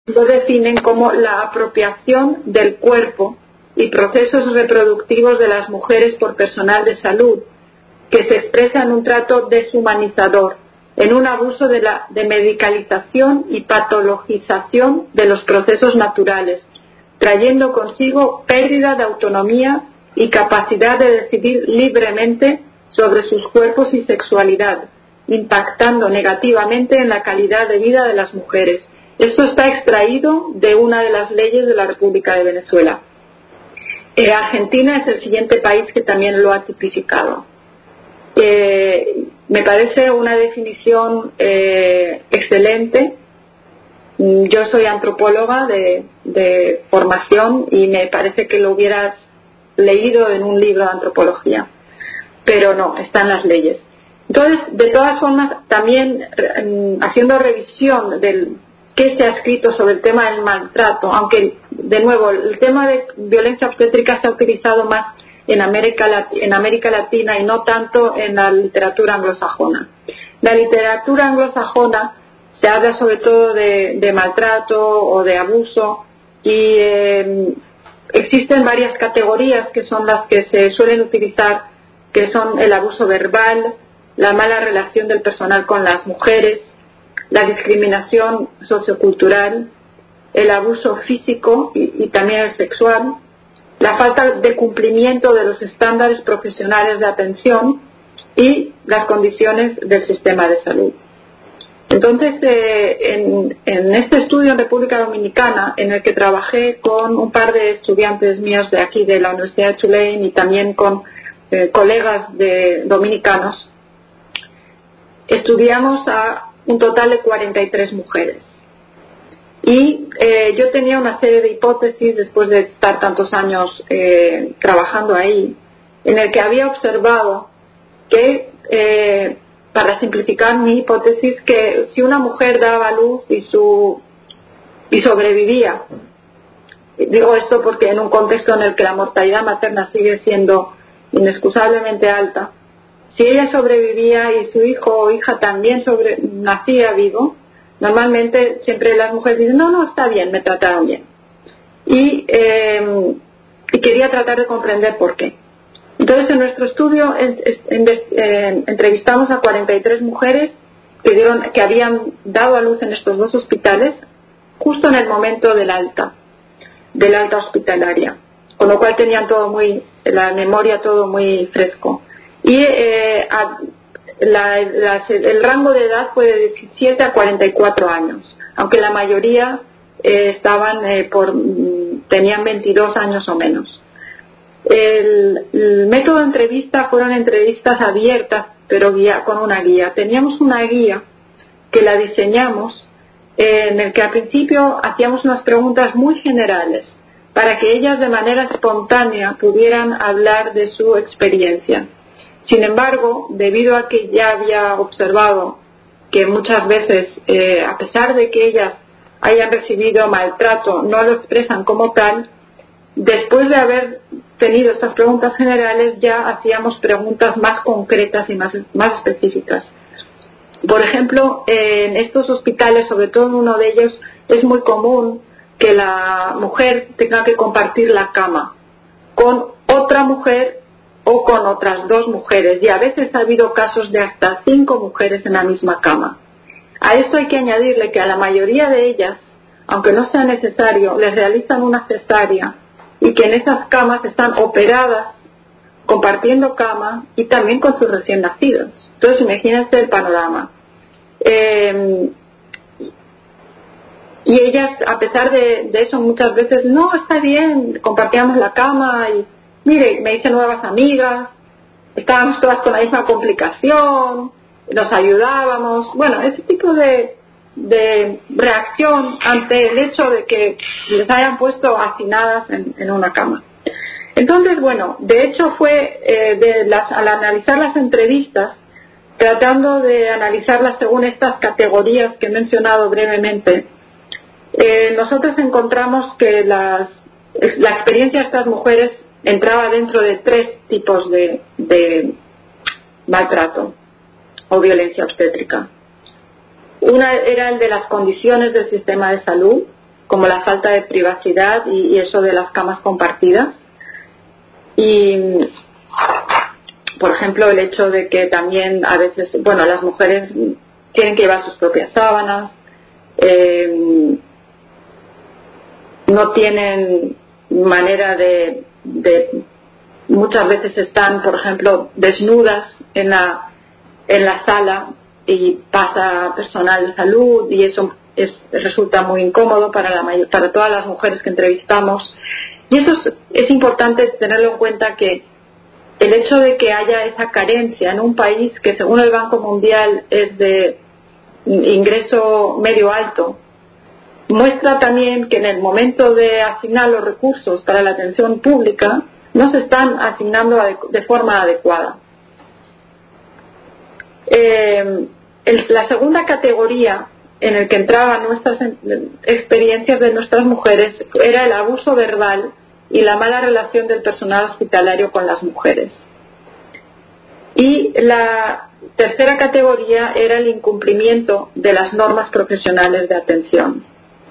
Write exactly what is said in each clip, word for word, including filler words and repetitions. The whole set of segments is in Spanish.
lo definen como la apropiación del cuerpo y procesos reproductivos de las mujeres por personal de salud, que se expresa en un trato deshumanizador, en un abuso de la de medicalización y patologización de los procesos naturales, trayendo consigo pérdida de autonomía y capacidad de decidir libremente sobre sus cuerpos y sexualidad, impactando negativamente en la calidad de vida de las mujeres. Esto está extraído de una de las leyes de la República de Venezuela. Eh, Argentina es el siguiente país que también lo ha tipificado. Eh, me parece una definición eh, excelente. Yo soy antropóloga de, de formación y me parece que lo hubieras leído en un libro de antropología, pero no, está en las leyes. Entonces, de todas formas, también eh, haciendo revisión del qué se ha escrito sobre el tema del maltrato, aunque, de nuevo, el tema de violencia obstétrica se ha utilizado más en América, en América Latina y no tanto en la literatura anglosajona. La literatura anglosajona se habla sobre todo de, de maltrato o de abuso y eh, existen varias categorías que son las que se suelen utilizar, que son el abuso verbal, la mala relación del personal con las mujeres, la discriminación sociocultural, el abuso físico y, y también el sexual, la falta de cumplimiento de los estándares profesionales de atención y las condiciones del sistema de salud. Entonces, eh, en, en este estudio en República Dominicana, en el que trabajé con un par de estudiantes míos de aquí de la Universidad de Tulane y también con eh, colegas de dominicanos, estudiamos a un total de cuarenta y tres mujeres. Y eh, yo tenía una serie de hipótesis después de estar tantos años eh, trabajando ahí, en el que había observado que, eh, para simplificar mi hipótesis, que si una mujer daba a luz y, su, y sobrevivía, digo esto porque en un contexto en el que la mortalidad materna sigue siendo inexcusablemente alta, si ella sobrevivía y su hijo o hija también sobre, nacía vivo, normalmente siempre las mujeres dicen, no, no, está bien, me trataron bien. Y, eh, y quería tratar de comprender por qué. Entonces, en nuestro estudio en, en, en, entrevistamos a cuarenta y tres mujeres que, dieron, que habían dado a luz en estos dos hospitales justo en el momento del alta, del alta hospitalaria, con lo cual tenían todo muy, la memoria todo muy fresco. Y eh, a, la, la, el rango de edad fue de diecisiete a cuarenta y cuatro años, aunque la mayoría eh, estaban eh, por, tenían veintidós años o menos. El, el método de entrevista fueron entrevistas abiertas, pero guía, con una guía. Teníamos una guía que la diseñamos, eh, en el que al principio hacíamos unas preguntas muy generales para que ellas de manera espontánea pudieran hablar de su experiencia. Sin embargo, debido a que ya había observado que muchas veces, eh, a pesar de que ellas hayan recibido maltrato, no lo expresan como tal, después de haber tenido estas preguntas generales, ya hacíamos preguntas más concretas y más, más específicas. Por ejemplo, en estos hospitales, sobre todo en uno de ellos, es muy común que la mujer tenga que compartir la cama con otra mujer o con otras dos mujeres, y a veces ha habido casos de hasta cinco mujeres en la misma cama. A esto hay que añadirle que a la mayoría de ellas, aunque no sea necesario, les realizan una cesárea y que en esas camas están operadas, compartiendo cama y también con sus recién nacidos. Entonces, imagínense el panorama. Eh, y ellas, a pesar de, de eso, muchas veces, no, está bien, compartíamos la cama y, mire, me hice nuevas amigas, estábamos todas con la misma complicación, nos ayudábamos, bueno, ese tipo de, de reacción ante el hecho de que les hayan puesto hacinadas en, en una cama. Entonces, bueno, de hecho fue, eh, de las, al analizar las entrevistas, tratando de analizarlas según estas categorías que he mencionado brevemente, eh, nosotros encontramos que las, la experiencia de estas mujeres entraba dentro de tres tipos de, de maltrato o violencia obstétrica. Una era el de las condiciones del sistema de salud, como la falta de privacidad y, y eso de las camas compartidas. Y, por ejemplo, el hecho de que también a veces, bueno, las mujeres tienen que llevar sus propias sábanas, eh, no tienen manera de, de, muchas veces están, por ejemplo, desnudas en la, en la sala y pasa personal de salud y eso es, resulta muy incómodo para, la mayor, para todas las mujeres que entrevistamos. Y eso es, es importante tenerlo en cuenta, que el hecho de que haya esa carencia en un país que según el Banco Mundial es de ingreso medio alto, muestra también que en el momento de asignar los recursos para la atención pública no se están asignando de forma adecuada. Eh, el, la segunda categoría en el que entraban nuestras experiencias de nuestras mujeres era el abuso verbal y la mala relación del personal hospitalario con las mujeres. Y la tercera categoría era el incumplimiento de las normas profesionales de atención.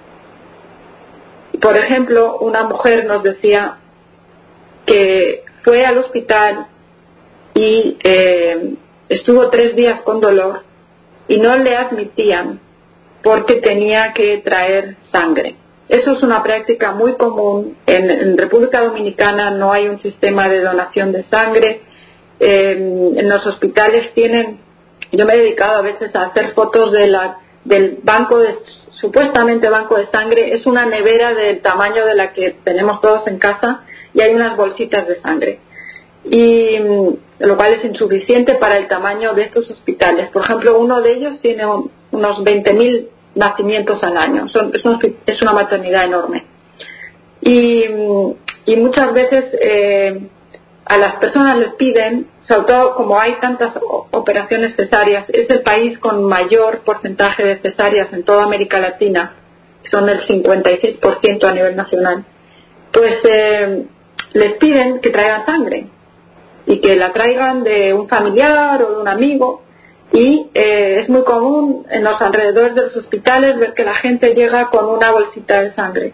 Por ejemplo, una mujer nos decía que fue al hospital y eh, estuvo tres días con dolor y no le admitían porque tenía que traer sangre. Eso es una práctica muy común. En, en República Dominicana no hay un sistema de donación de sangre. Eh, en los hospitales tienen, yo me he dedicado a veces a hacer fotos de la, del banco de, supuestamente banco de sangre. Es una nevera del tamaño de la que tenemos todos en casa y hay unas bolsitas de sangre, y lo cual es insuficiente para el tamaño de estos hospitales. Por ejemplo, uno de ellos tiene un, unos veinte mil nacimientos al año. Son, es, un, es una maternidad enorme. Y, y muchas veces eh, a las personas les piden, sobre todo como hay tantas operaciones cesáreas, es el país con mayor porcentaje de cesáreas en toda América Latina, son el cincuenta y seis por ciento a nivel nacional, pues eh, les piden que traigan sangre y que la traigan de un familiar o de un amigo. Y eh, es muy común en los alrededores de los hospitales ver que la gente llega con una bolsita de sangre.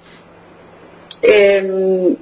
Eh,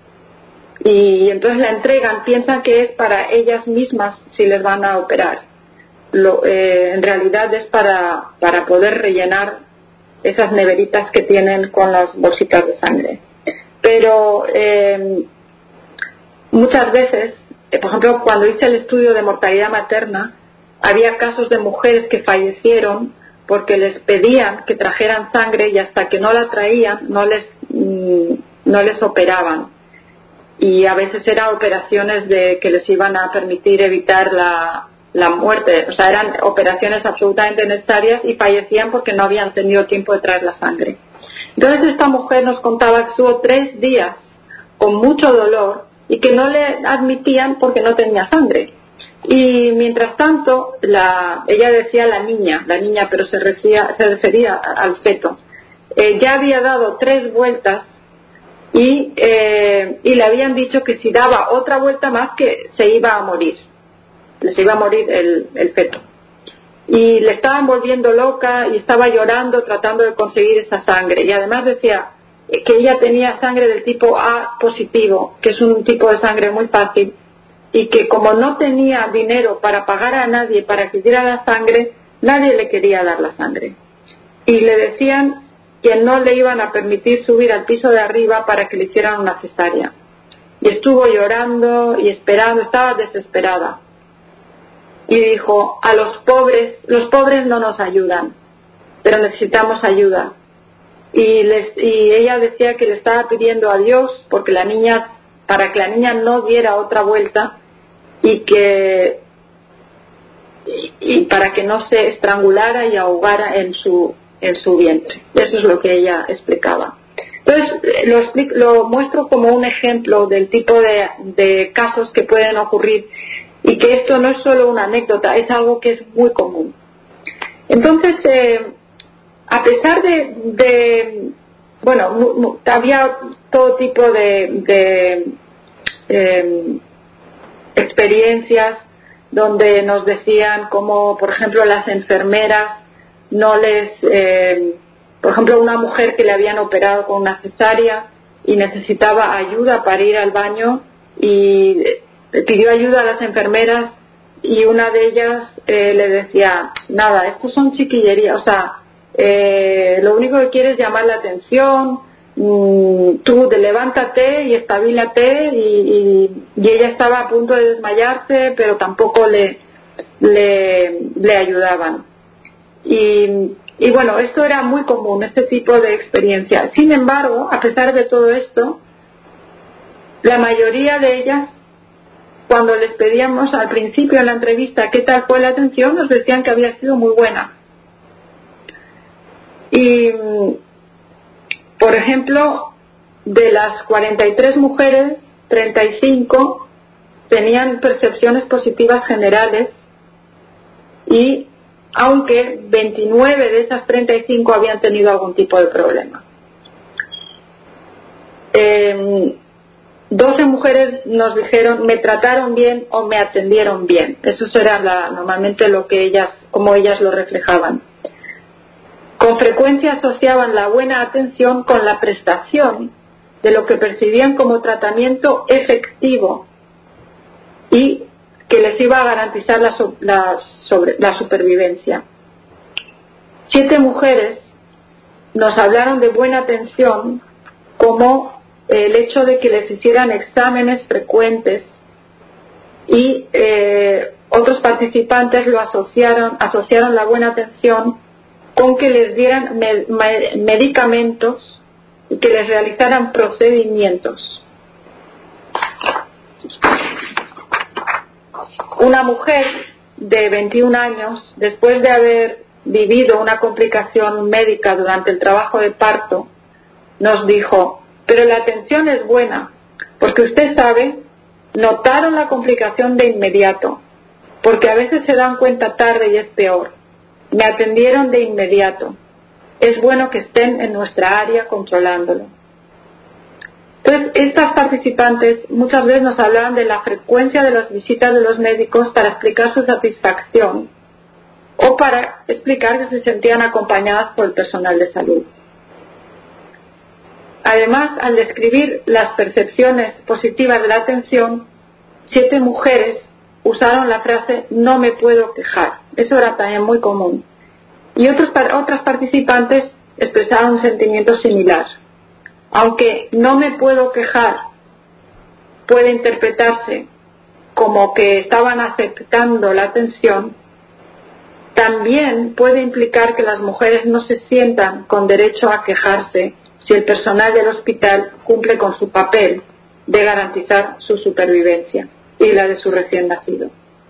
y entonces la entregan, piensan que es para ellas mismas si les van a operar. Lo, eh, en realidad es para, para poder rellenar esas neveritas que tienen con las bolsitas de sangre. Pero eh, muchas veces, eh, por ejemplo, cuando hice el estudio de mortalidad materna, había casos de mujeres que fallecieron porque les pedían que trajeran sangre y hasta que no la traían no les mmm, no les operaban. Y a veces eran operaciones de que les iban a permitir evitar la, la muerte. O sea, eran operaciones absolutamente necesarias y fallecían porque no habían tenido tiempo de traer la sangre. Entonces esta mujer nos contaba que estuvo tres días con mucho dolor y que no le admitían porque no tenía sangre. Y mientras tanto, la, ella decía la niña, la niña, pero se refería, se refería al feto, eh, ya había dado tres vueltas y, eh, y le habían dicho que si daba otra vuelta más que se iba a morir, se iba a morir el, el feto. Y le estaban volviendo loca y estaba llorando tratando de conseguir esa sangre. Y además decía que ella tenía sangre del tipo A positivo, que es un tipo de sangre muy fácil, y que como no tenía dinero para pagar a nadie para que diera la sangre, nadie le quería dar la sangre. Y le decían que no le iban a permitir subir al piso de arriba para que le hicieran una cesárea. Y estuvo llorando y esperando, estaba desesperada. Y dijo, a los pobres, los pobres no nos ayudan, pero necesitamos ayuda. Y, les, y ella decía que le estaba pidiendo a Dios porque la niña, para que la niña no diera otra vuelta, y que y, y para que no se estrangulara y ahogara en su en su vientre. Eso es lo que ella explicaba. Entonces lo, explico, lo muestro como un ejemplo del tipo de, de casos que pueden ocurrir y que esto no es solo una anécdota, es algo que es muy común. Entonces eh, a pesar de, de bueno, había todo tipo de, de eh, experiencias donde nos decían como, por ejemplo, las enfermeras no les eh, por ejemplo, una mujer que le habían operado con una cesárea y necesitaba ayuda para ir al baño y pidió ayuda a las enfermeras y una de ellas eh, le decía, nada, esto son chiquillerías, o sea, eh, lo único que quieres es llamar la atención, mmm, tú de levántate y estabilate, y, y, y ella estaba a punto de desmayarse, pero tampoco le, le, le ayudaban. Y, y bueno, esto era muy común, este tipo de experiencia. Sin embargo, a pesar de todo esto, la mayoría de ellas, cuando les pedíamos al principio en la entrevista qué tal fue la atención, nos decían que había sido muy buena. Y, por ejemplo, de las cuarenta y tres mujeres, treinta y cinco tenían percepciones positivas generales, y aunque veintinueve de esas treinta y cinco habían tenido algún tipo de problema. Eh, doce mujeres nos dijeron, me trataron bien o me atendieron bien. Eso era la, normalmente lo que ellas, como ellas lo reflejaban. Con frecuencia asociaban la buena atención con la prestación de lo que percibían como tratamiento efectivo y que les iba a garantizar la, la, sobre, la supervivencia. Siete mujeres nos hablaron de buena atención como el hecho de que les hicieran exámenes frecuentes, y eh, otros participantes lo asociaron, asociaron la buena atención con que les dieran med, med, medicamentos y que les realizaran procedimientos. Una mujer de veintiún años, después de haber vivido una complicación médica durante el trabajo de parto, nos dijo, pero la atención es buena, porque usted sabe, notaron la complicación de inmediato, porque a veces se dan cuenta tarde y es peor. Me atendieron de inmediato. Es bueno que estén en nuestra área controlándolo. Entonces, estas participantes muchas veces nos hablaban de la frecuencia de las visitas de los médicos para explicar su satisfacción o para explicar que se sentían acompañadas por el personal de salud. Además, al describir las percepciones positivas de la atención, siete mujeres usaron la frase no me puedo quejar. Eso era también muy común. Y otros, otras participantes expresaron un sentimiento similar. Aunque no me puedo quejar puede interpretarse como que estaban aceptando la atención, también puede implicar que las mujeres no se sientan con derecho a quejarse si el personal del hospital cumple con su papel de garantizar su supervivencia y la de su recién nacido.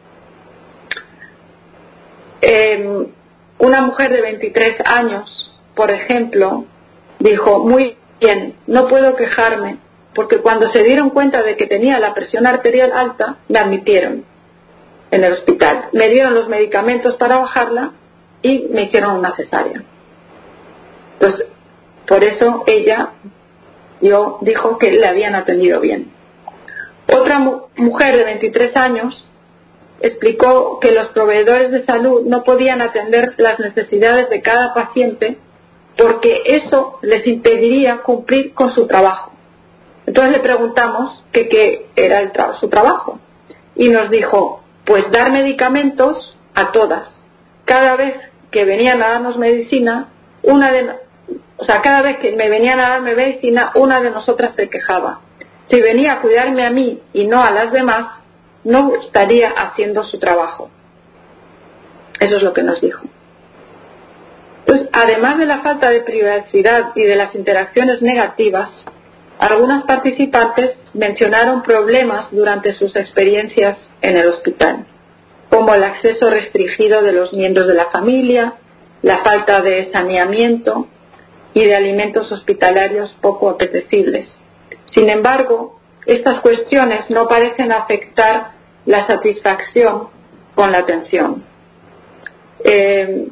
Eh, una mujer de veintitrés años, por ejemplo, dijo, muy bien, no puedo quejarme, porque cuando se dieron cuenta de que tenía la presión arterial alta, me admitieron en el hospital. Me dieron los medicamentos para bajarla y me hicieron una cesárea. Entonces, por eso ella yo, dijo que le habían atendido bien. Otra mu- mujer de veintitrés años explicó que los proveedores de salud no podían atender las necesidades de cada paciente porque eso les impediría cumplir con su trabajo. Entonces le preguntamos que qué era el tra- su trabajo y nos dijo, pues dar medicamentos a todas. Cada vez que venían a darnos medicina, una de, o sea, cada vez que me venían a darme medicina, una de nosotras se quejaba. Si venía a cuidarme a mí y no a las demás, no estaría haciendo su trabajo. Eso es lo que nos dijo. Entonces, además de la falta de privacidad y de las interacciones negativas, algunas participantes mencionaron problemas durante sus experiencias en el hospital, como el acceso restringido de los miembros de la familia, la falta de saneamiento y de alimentos hospitalarios poco apetecibles. Sin embargo, estas cuestiones no parecen afectar la satisfacción con la atención. Eh,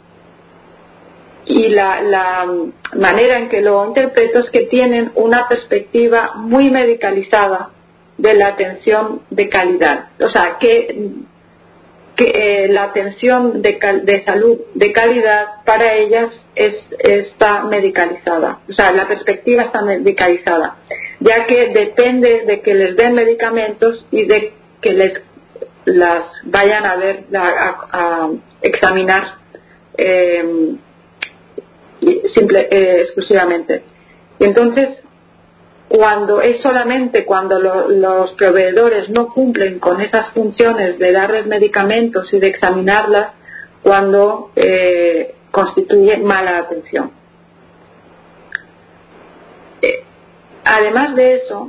y la, la manera en que lo interpreto es que tienen una perspectiva muy medicalizada de la atención de calidad. O sea, que que eh, la atención de, cal, de salud de calidad para ellas es, está medicalizada, o sea, la perspectiva está medicalizada, ya que depende de que les den medicamentos y de que les las vayan a ver, a, a, a examinar eh, simple, eh, exclusivamente. Y entonces, cuando es solamente cuando lo, los proveedores no cumplen con esas funciones de darles medicamentos y de examinarlas, cuando eh, constituye mala atención. Eh, además de eso,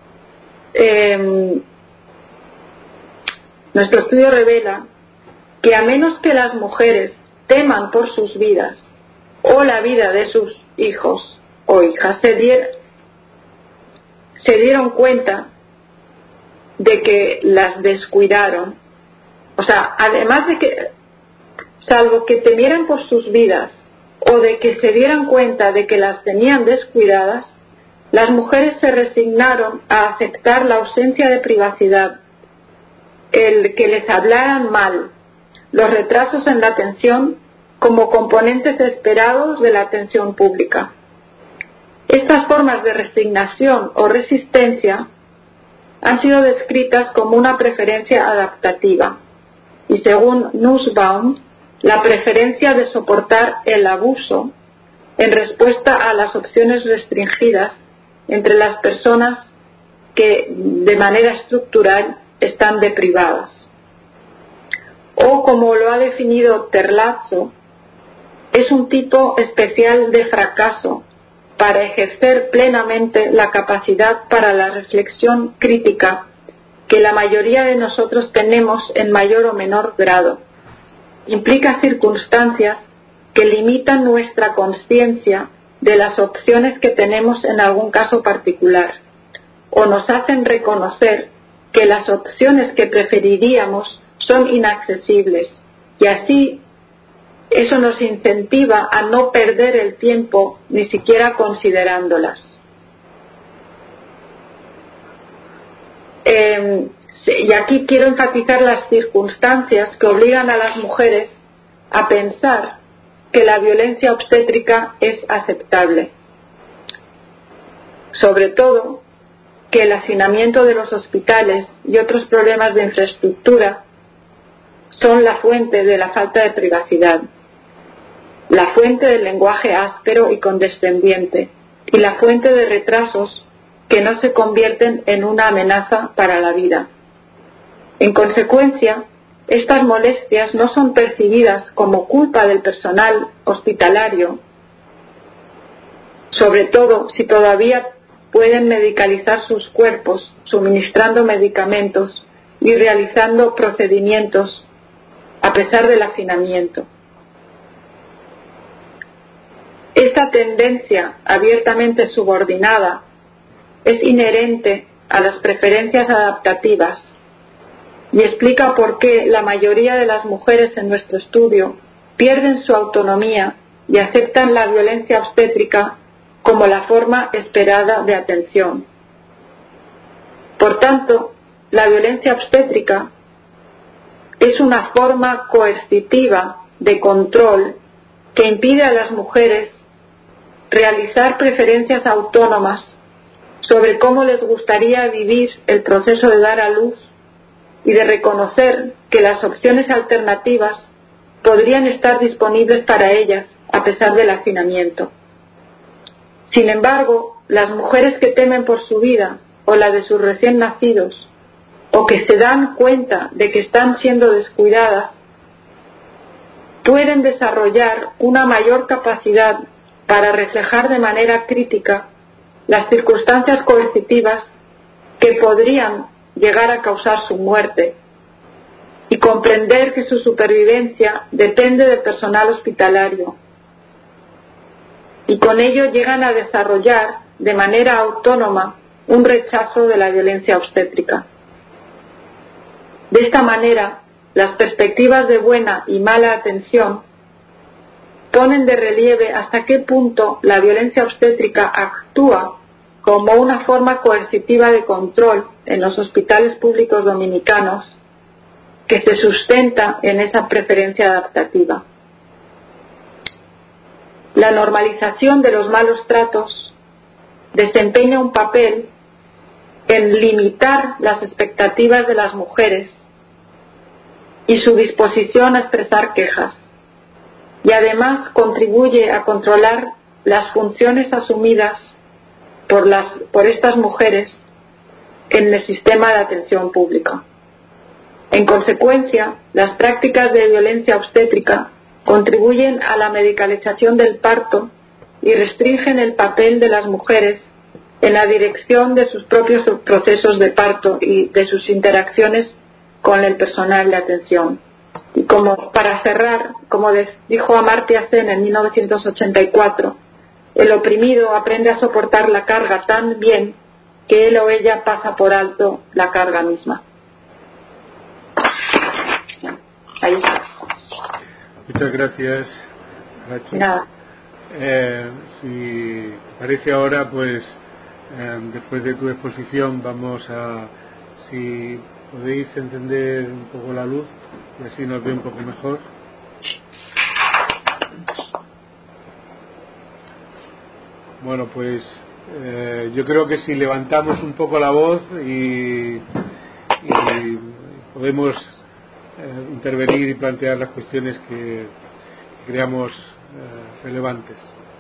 eh, nuestro estudio revela que a menos que las mujeres teman por sus vidas o la vida de sus hijos o hijas, se dieron se dieron cuenta de que las descuidaron, o sea, además de que, salvo que temieran por sus vidas o de que se dieran cuenta de que las tenían descuidadas, las mujeres se resignaron a aceptar la ausencia de privacidad, el que les hablaran mal, los retrasos en la atención como componentes esperados de la atención pública. Estas formas de resignación o resistencia han sido descritas como una preferencia adaptativa y, según Nussbaum, la preferencia de soportar el abuso en respuesta a las opciones restringidas entre las personas que de manera estructural están deprivadas. O, como lo ha definido Terlazzo, es un tipo especial de fracaso para ejercer plenamente la capacidad para la reflexión crítica que la mayoría de nosotros tenemos en mayor o menor grado. Implica circunstancias que limitan nuestra conciencia de las opciones que tenemos en algún caso particular, o nos hacen reconocer que las opciones que preferiríamos son inaccesibles, y así eso nos incentiva a no perder el tiempo ni siquiera considerándolas. Eh, y aquí quiero enfatizar las circunstancias que obligan a las mujeres a pensar que la violencia obstétrica es aceptable. Sobre todo, que el hacinamiento de los hospitales y otros problemas de infraestructura son la fuente de la falta de privacidad, la fuente del lenguaje áspero y condescendiente, y la fuente de retrasos que no se convierten en una amenaza para la vida. En consecuencia, estas molestias no son percibidas como culpa del personal hospitalario, sobre todo si todavía pueden medicalizar sus cuerpos, suministrando medicamentos y realizando procedimientos a pesar del hacinamiento. Esta tendencia abiertamente subordinada es inherente a las preferencias adaptativas y explica por qué la mayoría de las mujeres en nuestro estudio pierden su autonomía y aceptan la violencia obstétrica como la forma esperada de atención. Por tanto, la violencia obstétrica es una forma coercitiva de control que impide a las mujeres realizar preferencias autónomas sobre cómo les gustaría vivir el proceso de dar a luz y de reconocer que las opciones alternativas podrían estar disponibles para ellas a pesar del hacinamiento. Sin embargo, las mujeres que temen por su vida o la de sus recién nacidos, o que se dan cuenta de que están siendo descuidadas, pueden desarrollar una mayor capacidad para reflejar de manera crítica las circunstancias coercitivas que podrían llegar a causar su muerte y comprender que su supervivencia depende del personal hospitalario, y con ello llegan a desarrollar de manera autónoma un rechazo de la violencia obstétrica. De esta manera, las perspectivas de buena y mala atención ponen de relieve hasta qué punto la violencia obstétrica actúa como una forma coercitiva de control en los hospitales públicos dominicanos, que se sustenta en esa preferencia adaptativa. La normalización de los malos tratos desempeña un papel en limitar las expectativas de las mujeres y su disposición a expresar quejas, y además contribuye a controlar las funciones asumidas por, las, por estas mujeres en el sistema de atención pública. En consecuencia, las prácticas de violencia obstétrica contribuyen a la medicalización del parto y restringen el papel de las mujeres en la dirección de sus propios procesos de parto y de sus interacciones con el personal de atención. Y como para cerrar, como dijo Amartya Sen en mil novecientos ochenta y cuatro, el oprimido aprende a soportar la carga tan bien que él o ella pasa por alto la carga misma. Ahí está. Muchas gracias, Rachi. Nada. Eh, si parece ahora, pues eh, después de tu exposición vamos a, si podéis encender un poco la luz y así nos ve un poco mejor. Bueno, pues eh, yo creo que si levantamos un poco la voz y, y podemos eh, intervenir y plantear las cuestiones que creamos eh, relevantes.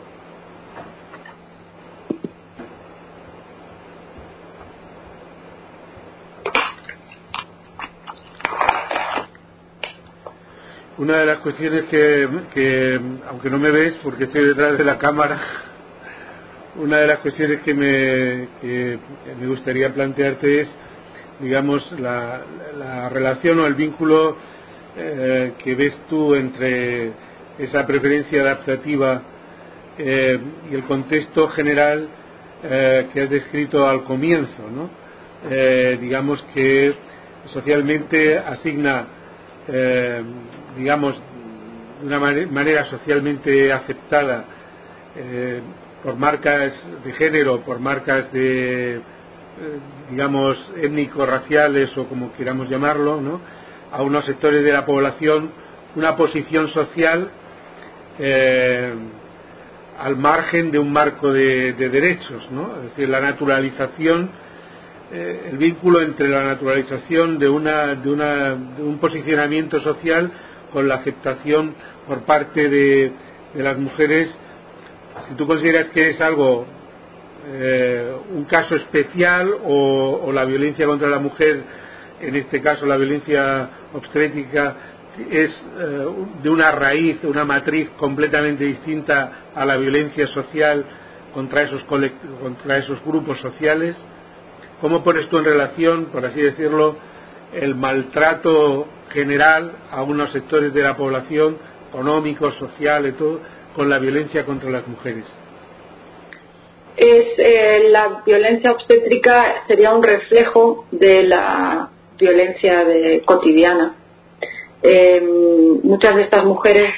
Una de las cuestiones que, que, aunque no me ves porque estoy detrás de la cámara, una de las cuestiones que me, que me gustaría plantearte es, digamos, la, la relación o el vínculo eh, que ves tú entre esa preferencia adaptativa eh, y el contexto general eh, que has descrito al comienzo, ¿no? Eh, digamos que socialmente asigna, eh, digamos, de una manera socialmente aceptada eh, por marcas de género, por marcas de, eh, digamos, étnico-raciales o como queramos llamarlo, ¿no? A unos sectores de la población una posición social eh, al margen de un marco de, de derechos, ¿no? Es decir, la naturalización, eh, el vínculo entre la naturalización de, una, de, una, de un posicionamiento social con la aceptación por parte de, de las mujeres. Si tú consideras que es algo, eh, un caso especial o, o la violencia contra la mujer, en este caso la violencia obstétrica, es eh, de una raíz, una matriz completamente distinta a la violencia social contra esos, contra esos grupos sociales. ¿Cómo pones tú en relación, por así decirlo, el maltrato general a unos sectores de la población, económico, social y todo, con la violencia contra las mujeres? Es, eh, la violencia obstétrica sería un reflejo de la violencia de, cotidiana. Eh, muchas de estas mujeres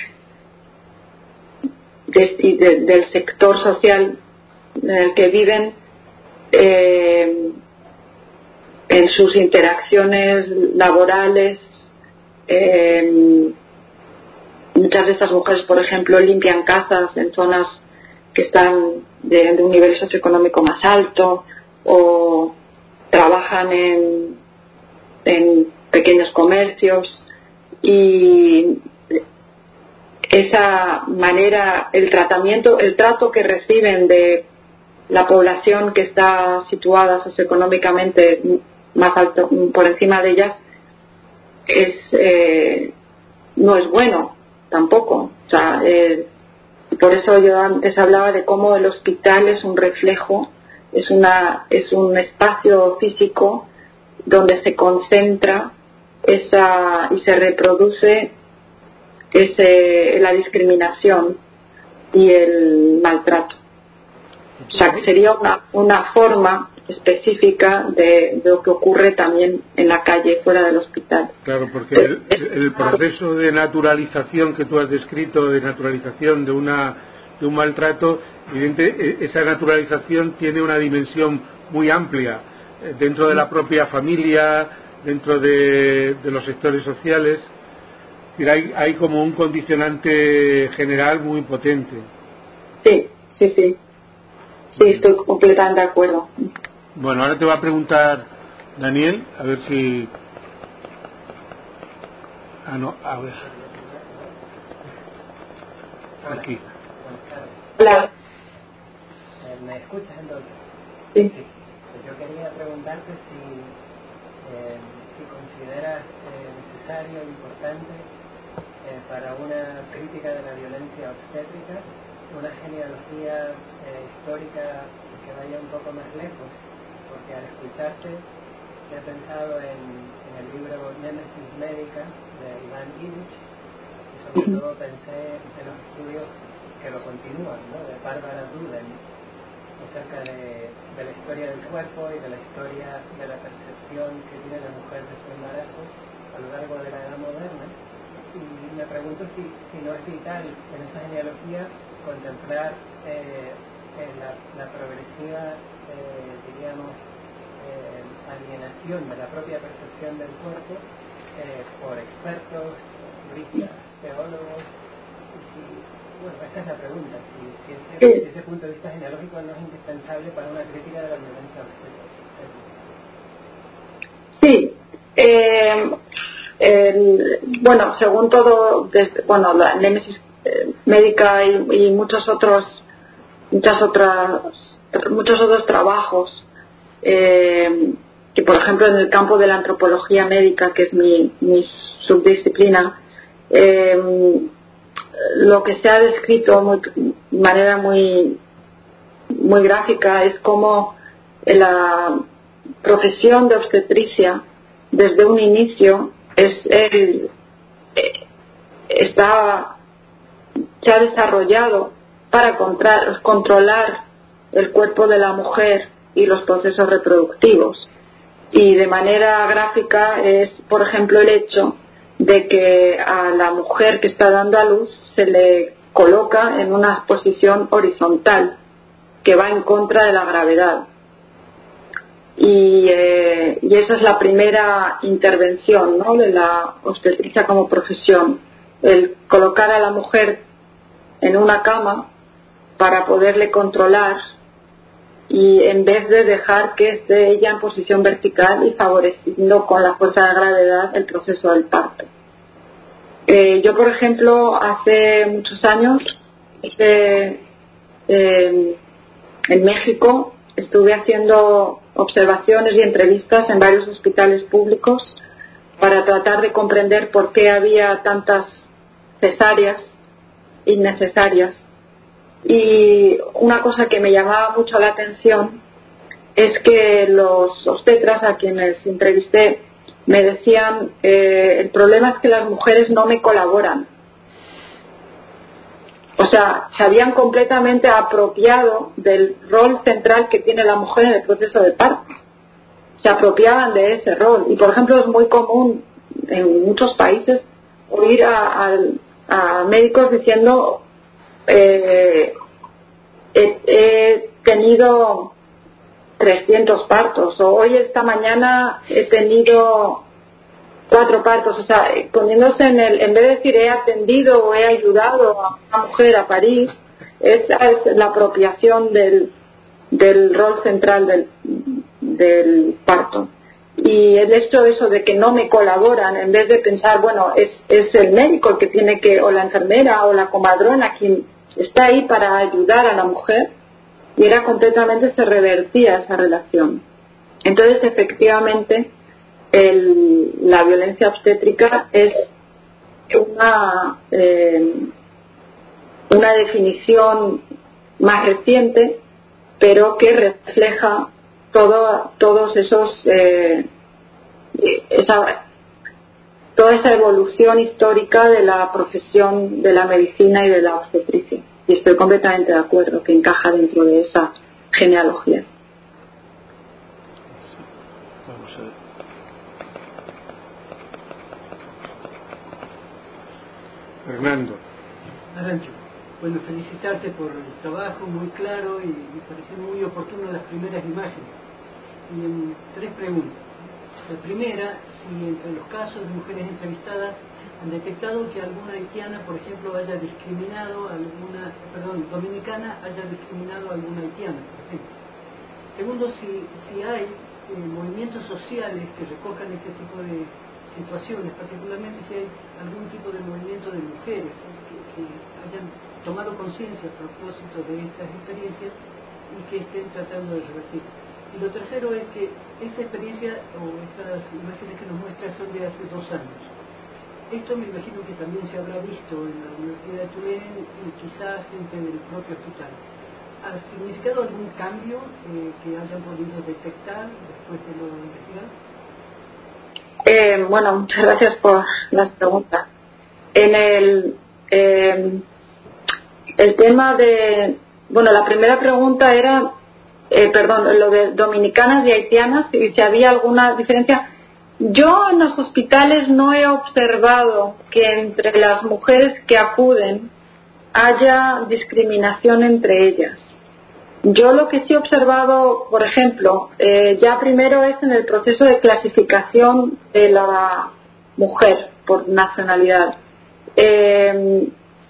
de, de, del sector social en el que viven, eh, en sus interacciones laborales, eh, muchas de estas mujeres, por ejemplo, limpian casas en zonas que están de, de un nivel socioeconómico más alto, o trabajan en, en pequeños comercios, y esa manera, el tratamiento, el trato que reciben de la población que está situada socioeconómicamente más alto, por encima de ellas, es eh, no es bueno tampoco. O sea, eh, por eso yo antes hablaba de cómo el hospital es un reflejo, es una es un espacio físico donde se concentra esa y se reproduce ese, la discriminación y el maltrato. O sea, que sería una, una forma específica de, de lo que ocurre también en la calle, fuera del hospital. Claro, porque el, el proceso de naturalización que tú has descrito, de naturalización de, una, de un maltrato, evidente, esa naturalización tiene una dimensión muy amplia, dentro de la propia familia, dentro de, de los sectores sociales. Es decir, hay, hay como un condicionante general muy potente. Sí, sí, sí. Sí, estoy completamente de acuerdo. Bueno, ahora te va a preguntar Daniel, a ver si... Ah, no, a ver. Aquí. Hola. ¿Me escuchas entonces? Sí. Sí. Yo quería preguntarte si, eh, si consideras eh, necesario e importante eh, para una crítica de la violencia obstétrica una genealogía eh, histórica que vaya un poco más lejos, porque al escucharte he pensado en, en el libro Némesis Médica de Iván Illich, y sobre todo pensé en los estudios que lo continúan, ¿no?, de Bárbara Ruden, acerca de, de la historia del cuerpo y de la historia de la percepción que tiene la mujer de su embarazo a lo largo de la edad moderna. Y me pregunto si, si no es vital en esa genealogía contemplar eh, la, la progresiva, eh, diríamos, eh, alienación de la propia percepción del cuerpo eh, por expertos, juristas, teólogos. Y si, bueno, esa es la pregunta, si, si ese, desde ese punto de vista genealógico no es indispensable para una crítica de la violencia obstétrica. Sí. Eh, el, bueno, según todo, desde, bueno, la Némesis eh, Médica y, y muchos otros, muchas otras, muchos otros trabajos, eh, que por ejemplo en el campo de la antropología médica, que es mi, mi subdisciplina, eh, lo que se ha descrito muy, de manera muy, muy gráfica es cómo la profesión de obstetricia desde un inicio es el, está, se ha desarrollado para contra, controlar el cuerpo de la mujer y los procesos reproductivos. Y de manera gráfica es, por ejemplo, el hecho de que a la mujer que está dando a luz se le coloca en una posición horizontal que va en contra de la gravedad. Y, eh, y esa es la primera intervención, ¿no?, de la obstetricia como profesión, el colocar a la mujer en una cama para poderle controlar y en vez de dejar que esté ella en posición vertical y favoreciendo con la fuerza de gravedad el proceso del parto. Eh, yo, por ejemplo, hace muchos años hice, eh, en México estuve haciendo observaciones y entrevistas en varios hospitales públicos para tratar de comprender por qué había tantas cesáreas innecesarias. Y una cosa que me llamaba mucho la atención es que los obstetras a quienes entrevisté me decían, eh, el problema es que las mujeres no me colaboran. O sea, se habían completamente apropiado del rol central que tiene la mujer en el proceso de parto. Se apropiaban de ese rol. Y, por ejemplo, es muy común en muchos países oír a, a, a médicos diciendo, eh, he, he tenido trescientos partos, o hoy esta mañana he tenido cuatro partos, o sea, poniéndose en el, en vez de decir he atendido o he ayudado a una mujer a parir, esa es la apropiación del, del rol central del, del parto. Y el hecho eso de que no me colaboran, en vez de pensar, bueno, es, es el médico el que tiene que, o la enfermera o la comadrona quien está ahí para ayudar a la mujer, y era completamente, se revertía esa relación. Entonces, efectivamente, el, la violencia obstétrica es una, eh, una definición más reciente, pero que refleja todo, todos esos, eh, esa, toda esa evolución histórica de la profesión de la medicina y de la obstetricia. Y estoy completamente de acuerdo que encaja dentro de esa genealogía. Vamos a ver. Fernando. Arancho, bueno, felicitarte por el trabajo muy claro y me pareció muy oportuno las primeras imágenes. Y en tres preguntas. La primera, si entre los casos de mujeres entrevistadas han detectado que alguna haitiana, por ejemplo, haya discriminado a alguna, perdón, dominicana haya discriminado a alguna haitiana, por ejemplo. Segundo, si, si hay eh, movimientos sociales que recojan este tipo de situaciones, particularmente si hay algún tipo de movimiento de mujeres eh, que, que hayan tomado conciencia a propósito de estas experiencias y que estén tratando de revertir. Y lo tercero es que esta experiencia o estas imágenes que nos muestra son de hace dos años. Esto me imagino que también se habrá visto en la Universidad de Tulane y quizás gente del propio hospital. ¿Ha significado algún cambio eh, que hayan podido detectar después de lo investigado? Eh, bueno, muchas gracias por las preguntas. En el, eh, el tema de... Bueno, la primera pregunta era, eh, perdón, lo de dominicanas y haitianas, y si había alguna diferencia. Yo en los hospitales no he observado que entre las mujeres que acuden haya discriminación entre ellas. Yo lo que sí he observado, por ejemplo, eh, ya primero es en el proceso de clasificación de la mujer por nacionalidad. Eh,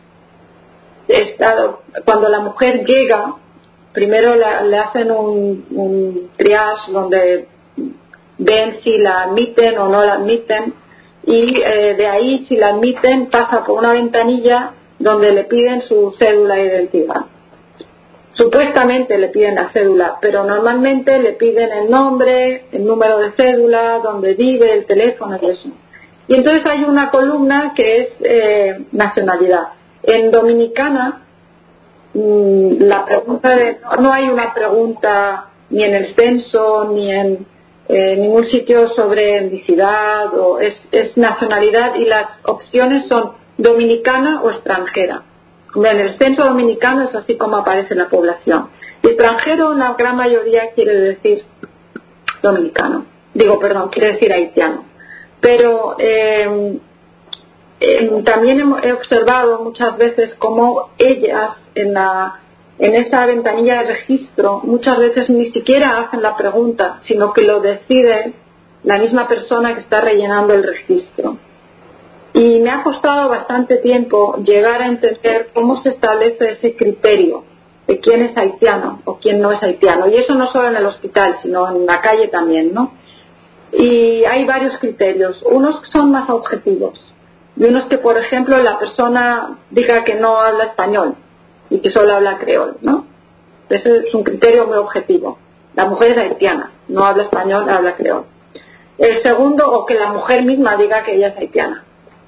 estado, cuando la mujer llega, primero la, le hacen un, un triage donde ven si la admiten o no la admiten, y eh, de ahí, si la admiten, pasa por una ventanilla donde le piden su cédula de identidad. Supuestamente le piden la cédula, pero normalmente le piden el nombre, el número de cédula, dónde vive, el teléfono y eso. Y entonces hay una columna que es eh, nacionalidad. En Dominicana, mmm, la pregunta de, no, no hay una pregunta ni en el censo ni en eh, ningún sitio sobre etnicidad, o es, es nacionalidad, y las opciones son dominicana o extranjera. En el censo dominicano es así como aparece la población. Y extranjero, la gran mayoría quiere decir dominicano. Digo, perdón, quiere decir haitiano. Pero eh, eh, también he, he observado muchas veces cómo ellas en, la, en esa ventanilla de registro muchas veces ni siquiera hacen la pregunta, sino que lo decide la misma persona que está rellenando el registro. Y me ha costado bastante tiempo llegar a entender cómo se establece ese criterio de quién es haitiano o quién no es haitiano. Y eso no solo en el hospital, sino en la calle también, ¿no? Y hay varios criterios. Unos que son más objetivos. Y unos que, por ejemplo, la persona diga que no habla español y que solo habla creol, ¿no? Ese es un criterio muy objetivo. La mujer es haitiana, no habla español, habla creol. El segundo, o que la mujer misma diga que ella es haitiana.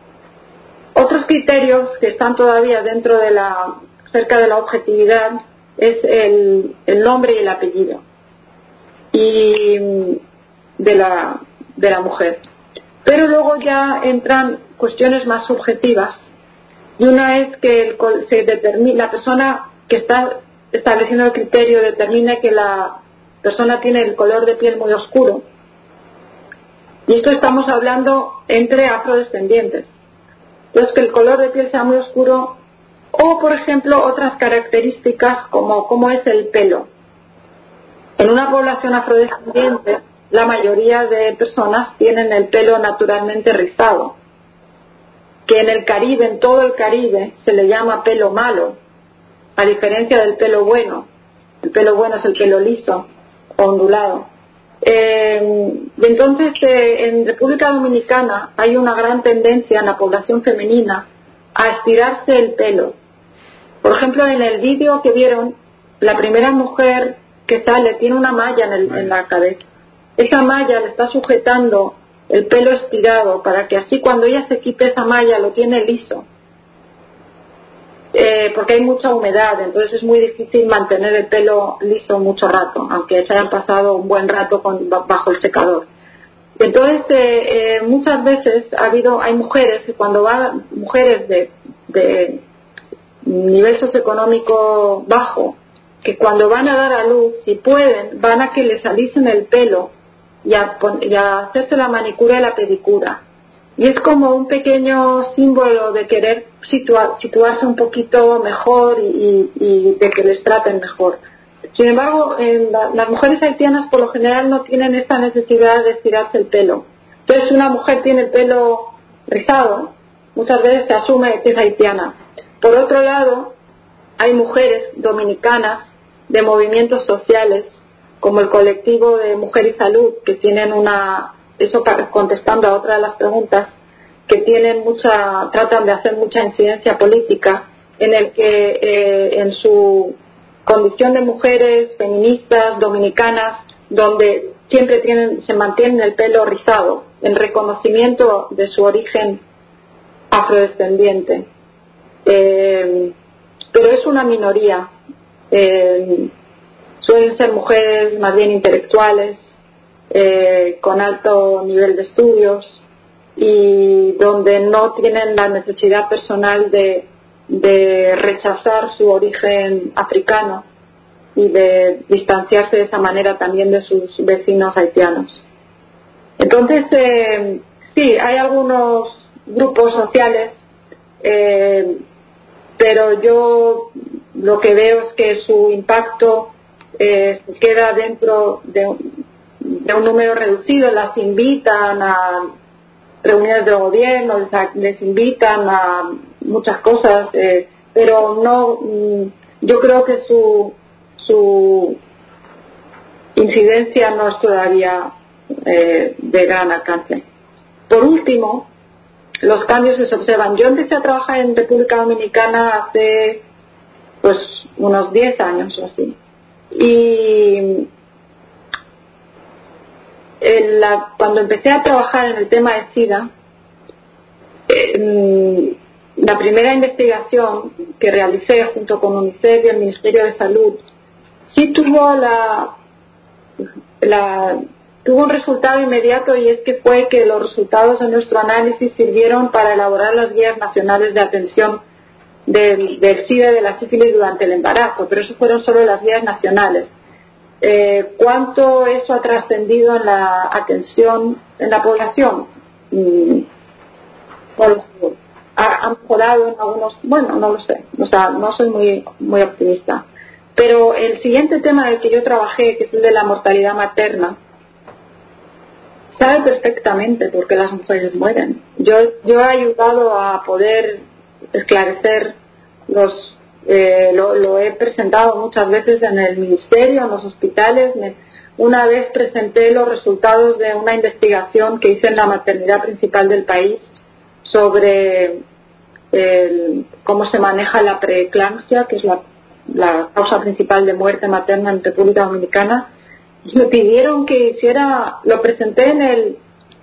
Otros criterios que están todavía dentro de la, cerca de la objetividad, es el, el nombre y el apellido y de la, de la mujer. Pero luego ya entran cuestiones más subjetivas, y una es que el, se determina, la persona que está estableciendo el criterio determina que la persona tiene el color de piel muy oscuro, y esto estamos hablando entre afrodescendientes. Entonces, que el color de piel sea muy oscuro, o por ejemplo otras características como cómo es el pelo. En una población afrodescendiente, la mayoría de personas tienen el pelo naturalmente rizado, que en el Caribe, en todo el Caribe, se le llama pelo malo, a diferencia del pelo bueno. El pelo bueno es el pelo liso o ondulado. Eh, y entonces eh, en República Dominicana hay una gran tendencia en la población femenina a estirarse el pelo. Por ejemplo, en el vídeo que vieron, la primera mujer que sale tiene una malla en, el, en la cabeza. Esa malla le está sujetando el pelo estirado para que así cuando ella se quite esa malla lo tiene liso. Eh, porque hay mucha humedad, entonces es muy difícil mantener el pelo liso mucho rato, aunque se hayan pasado un buen rato con, bajo el secador. Entonces eh, eh, muchas veces ha habido, hay mujeres que cuando van, mujeres de, de nivel socioeconómico bajo, que cuando van a dar a luz, si pueden, van a que les alisen el pelo y a, y a hacerse la manicura y la pedicura. Y es como un pequeño símbolo de querer situa- situarse un poquito mejor y, y, y de que les traten mejor. Sin embargo, en la, las mujeres haitianas por lo general no tienen esta necesidad de estirarse el pelo. Entonces, si una mujer tiene el pelo rizado, muchas veces se asume que es haitiana. Por otro lado, hay mujeres dominicanas de movimientos sociales, como el colectivo de Mujer y Salud, que tienen una, eso para, contestando a otra de las preguntas, que tienen mucha, tratan de hacer mucha incidencia política, en el que eh, en su condición de mujeres feministas dominicanas, donde siempre tienen, se mantienen el pelo rizado, en reconocimiento de su origen afrodescendiente. Eh, pero es una minoría. Eh, suelen ser mujeres más bien intelectuales, eh, con alto nivel de estudios y donde no tienen la necesidad personal de, de rechazar su origen africano y de distanciarse de esa manera también de sus vecinos haitianos. Entonces, eh, sí, hay algunos grupos sociales, eh, pero yo lo que veo es que su impacto eh, queda dentro de, de un número reducido. Las invitan a reuniones de gobierno, les, les invitan a muchas cosas, eh, pero no, yo creo que su, su incidencia no es todavía eh, de gran alcance. Por último, los cambios que se observan. Yo empecé a trabajar en República Dominicana hace pues unos diez años o así. Y en la, cuando empecé a trabajar en el tema de SIDA, eh, la primera investigación que realicé junto con UNICEF y el Ministerio de Salud sí tuvo la, la tuvo un resultado inmediato, y es que fue que los resultados de nuestro análisis sirvieron para elaborar las guías nacionales de atención del, del SIDA y de la sífilis durante el embarazo, pero eso fueron solo las guías nacionales. Eh, ¿Cuánto eso ha trascendido en la atención en la población? Mm, no lo sé. Ha, ha mejorado en algunos, bueno, no lo sé, o sea, no soy muy, muy optimista. Pero el siguiente tema del que yo trabajé, que es el de la mortalidad materna, sabe perfectamente por qué las mujeres mueren. Yo, yo he ayudado a poder esclarecer los, eh, lo, lo he presentado muchas veces en el ministerio, en los hospitales. Me, una vez presenté los resultados de una investigación que hice en la maternidad principal del país sobre el, cómo se maneja la preeclampsia, que es la, la causa principal de muerte materna en República Dominicana. Me pidieron que hiciera, lo presenté en el,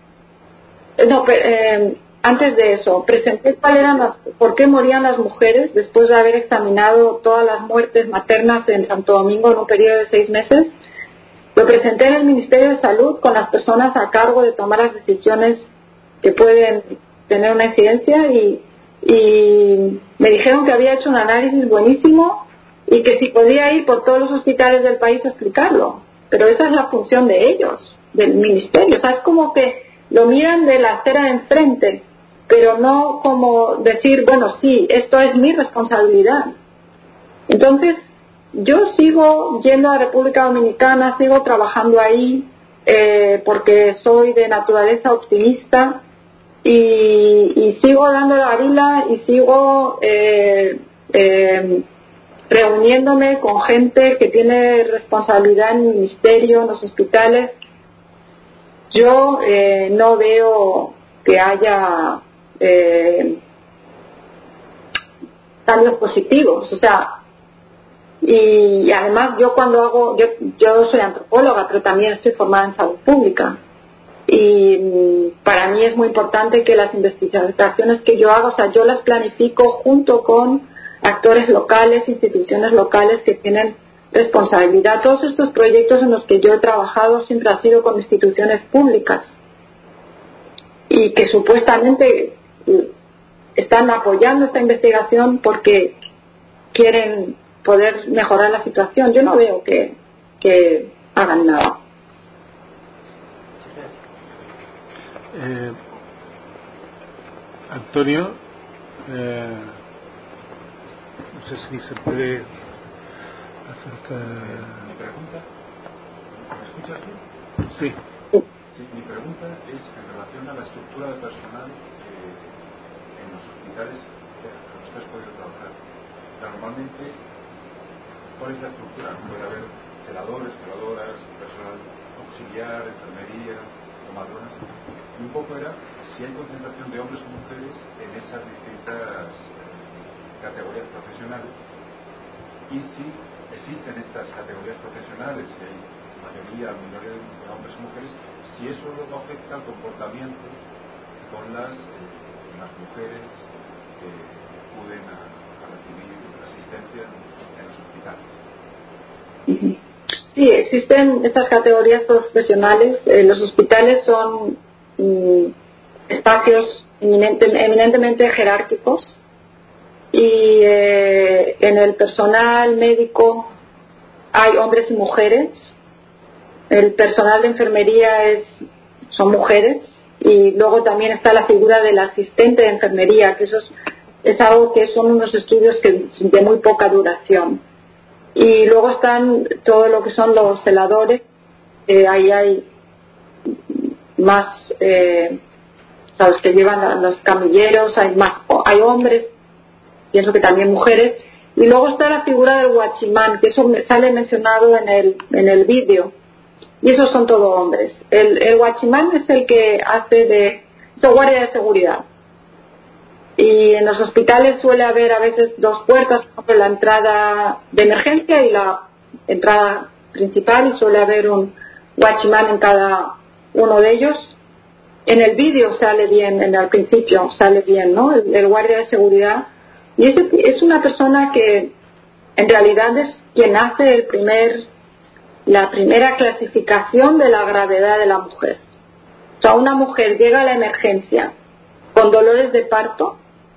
no, eh, antes de eso, presenté cuál eran las, por qué morían las mujeres después de haber examinado todas las muertes maternas en Santo Domingo en un periodo de seis meses. Lo presenté en el Ministerio de Salud con las personas a cargo de tomar las decisiones que pueden tener una incidencia, y, y me dijeron que había hecho un análisis buenísimo y que si podía ir por todos los hospitales del país a explicarlo. Pero esa es la función de ellos, del ministerio. O sea, es como que lo miran de la acera de enfrente, pero no como decir, bueno, sí, esto es mi responsabilidad. Entonces, yo sigo yendo a República Dominicana, sigo trabajando ahí, eh, porque soy de naturaleza optimista, y, y sigo dando la vila y sigo eh, eh, reuniéndome con gente que tiene responsabilidad en el ministerio, en los hospitales. Yo eh, no veo que haya eh, cambios positivos, o sea, y, y además yo cuando hago, yo, yo soy antropóloga, pero también estoy formada en salud pública, y para mí es muy importante que las investigaciones que yo hago, o sea, yo las planifico junto con actores locales, instituciones locales que tienen responsabilidad. Todos estos proyectos en los que yo he trabajado siempre han sido con instituciones públicas y que supuestamente están apoyando esta investigación porque quieren poder mejorar la situación. Yo no veo que, que hagan nada. Eh, Antonio, eh, no sé si se puede acercar. mi pregunta, ¿me escuchas bien? Sí. Sí, mi pregunta es en relación a la estructura de personal eh, en los hospitales que con los que has podido trabajar. Normalmente, ¿cuál es la estructura? Puede haber celadores, celadoras, personal auxiliar, enfermería, tomadoras. Y un poco era si hay concentración de hombres o mujeres en esas distintas eh, categorías profesionales y si existen estas categorías profesionales, si hay mayoría, minoría de hombres o mujeres, si eso luego afecta al comportamiento con las, eh, con las mujeres que acuden a, a recibir asistencia en, en los hospitales. Sí, existen estas categorías profesionales. Eh, los hospitales son mm, espacios eminente, eminentemente jerárquicos y eh, en el personal médico hay hombres y mujeres. El personal de enfermería es, son mujeres y luego también está la figura del asistente de enfermería, que eso es, es algo que son unos estudios que, de muy poca duración. Y luego están todo lo que son los celadores, eh, ahí hay más, eh, los que llevan a los camilleros, hay más, hay hombres, pienso que también mujeres, y luego está la figura del guachimán, que eso sale mencionado en el, en el vídeo, y esos son todos hombres. El, el guachimán es el que hace de, de guardia de seguridad. Y en los hospitales suele haber a veces dos puertas, la entrada de emergencia y la entrada principal, y suele haber un watchman en cada uno de ellos. En el vídeo sale bien, en el principio sale bien, ¿no? El, el guardia de seguridad. Y ese, es una persona que en realidad es quien hace el primer, la primera clasificación de la gravedad de la mujer. O sea, una mujer llega a la emergencia con dolores de parto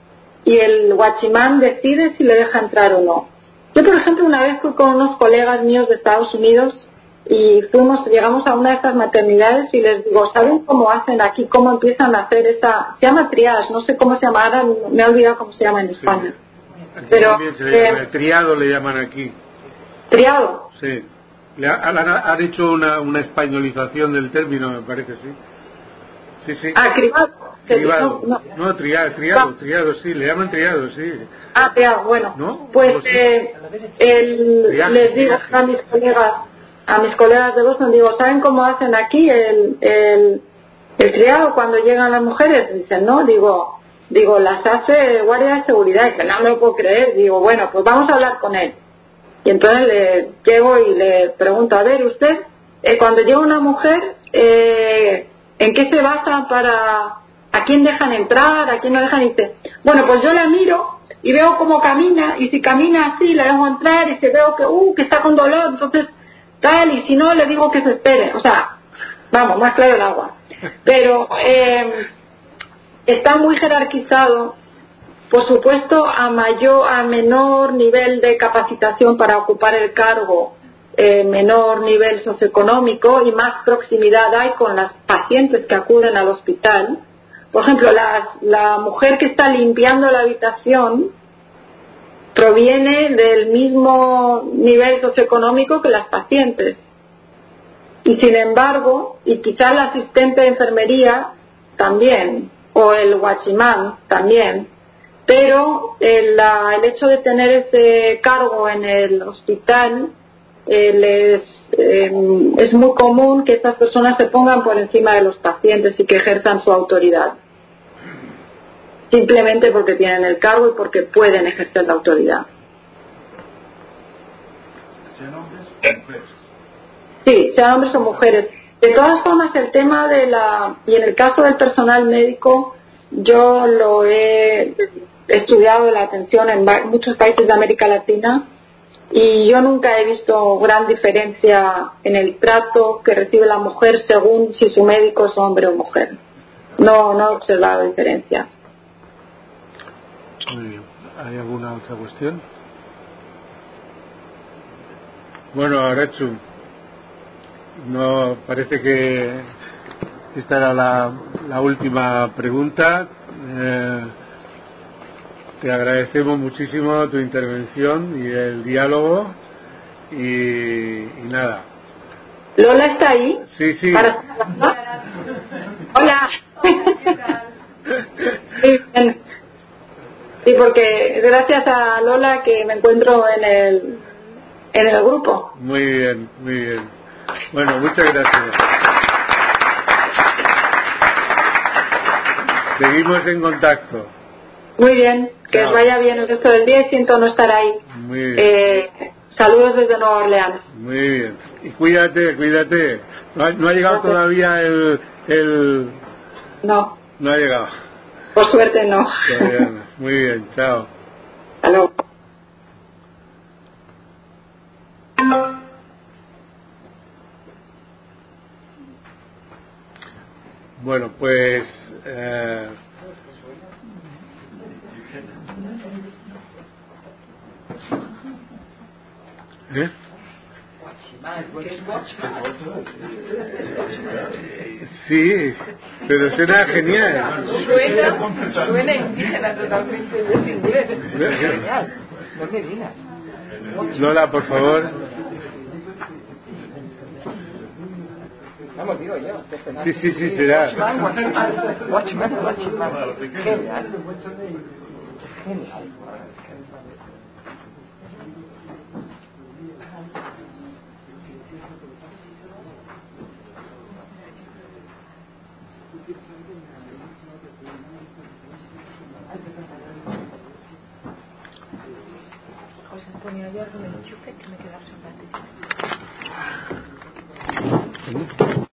y el guachimán decide si le deja entrar o no. Yo, por ejemplo, una vez fui con unos colegas míos de Estados Unidos y fuimos, llegamos a una de estas maternidades y les digo, ¿saben cómo hacen aquí? ¿Cómo empiezan a hacer esa? Se llama triage, no sé cómo se llama, ahora me he olvidado cómo se llama en España. Sí. Pero, también se le llama, eh, triado le llaman aquí. ¿Triado? Sí. Le ha, han, han hecho una, una españolización del término, me parece, sí. Sí, sí. Ah, cribado. Cribado. No, no. no triado, triado, triado, sí, le llaman triado, sí. Ah, triado, bueno. ¿No? Pues eh, el, triaje, les digo triaje. a mis colegas, a mis colegas de Boston, digo, ¿saben cómo hacen aquí el, el, el triado cuando llegan las mujeres? Dicen, no, digo, digo, las hace el guardia de seguridad. Y que no me lo puedo creer. Digo, bueno, pues vamos a hablar con él. Y entonces le llego y le pregunto, a ver, usted, eh, cuando llega una mujer, eh, ¿en qué se basa para a quién dejan entrar, a quién no dejan? Y dice, bueno, pues yo la miro y veo cómo camina, y si camina así la dejo entrar, y si veo que uh que está con dolor, entonces tal, y si no le digo que se espere. O sea, vamos, más claro el agua. Pero eh, está muy jerarquizado. Por supuesto, a mayor, a menor nivel de capacitación para ocupar el cargo, eh, menor nivel socioeconómico y más proximidad hay con las pacientes que acuden al hospital. Por ejemplo, la, la mujer que está limpiando la habitación proviene del mismo nivel socioeconómico que las pacientes. Y sin embargo, y quizás la asistente de enfermería también, o el guachimán también, pero el, la, el hecho de tener ese cargo en el hospital eh, les, eh, es muy común que estas personas se pongan por encima de los pacientes y que ejerzan su autoridad, simplemente porque tienen el cargo y porque pueden ejercer la autoridad. ¿Sean hombres o mujeres? Sí, sean hombres o mujeres. De todas formas, el tema de la, y en el caso del personal médico, yo lo he estudiado la atención en muchos países de América Latina y yo nunca he visto gran diferencia en el trato que recibe la mujer según si su médico es hombre o mujer. No, no he observado diferencia. Muy bien. ¿Hay alguna otra cuestión? Bueno, Aratxu, no parece que esta era la, la última pregunta. Eh, te agradecemos muchísimo tu intervención y el diálogo y, y nada. ¿Lola está ahí? Sí, sí. Para... Hola. Sí, bien. Sí, porque gracias a Lola que me encuentro en el en el grupo. Muy bien, muy bien. Bueno, muchas gracias. Seguimos en contacto. Muy bien, que Chao. os vaya bien el resto del día y siento no estar ahí. Muy bien. Eh, saludos desde Nueva Orleans. Muy bien. Y cuídate, cuídate. No ha, no ha llegado Gracias. todavía el, el... No, No ha llegado. por suerte no. Todavía no. Muy bien, chao. Hasta luego. Bueno, pues... Eh... ¿Eh? Sí, pero suena genial. Suena, suena indígena totalmente, y es inglés. Genial, no me digas. Lola, por favor. Vamos, digo yo. Sí, sí, sí, será. Watchman, Watchman, Watchman, Watchman. Genial. Genial. José Antonio, hay algún enchufe que me queda sin batería.